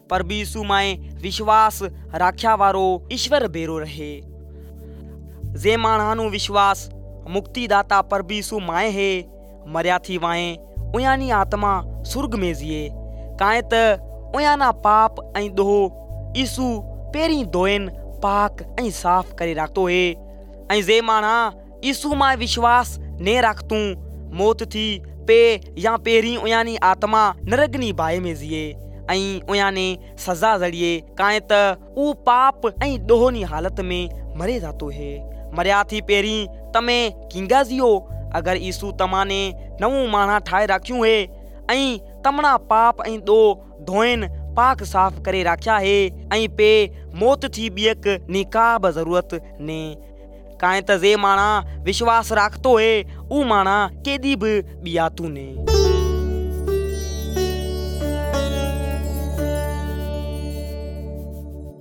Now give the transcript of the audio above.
प्रभु यीशु माए विश्वास राख्या वारो ईश्वर बेरो रहे। जे माण्हानु विश्वास मुक्तिदाता प्रभु यीशु माए है मरिया थी वाए उयानी आत्मा सुर्ग में जिए काए त उयाना पाप ऐं दोहो यीशु पेरी दोइन पाक ऐं साफ करे रखतो है। ऐं जे माण्हा यीशु माए विश्वास ने रखतूं मौत थी पे या पेरी उयानी आत्मा नरगनी बाए में जिए ऐं उयाने सजा जड़िए काए त ऊ पाप ऐं दोहोनी हालत में मरे जातो है। मरिया थी पेरी तमे किंगा जियो अगर यीशु तमाने नवों माण्हा ठाए राख्यूं है ऐं तमणा पाप ऐं दो धोइन पाक साफ करे राख्या है ऐं पे मौत थी बियक निका ब जरूरत ने काए त जे माण्हा विश्वास राखतो है ऊ माण्हा केदी भी बियातू ने।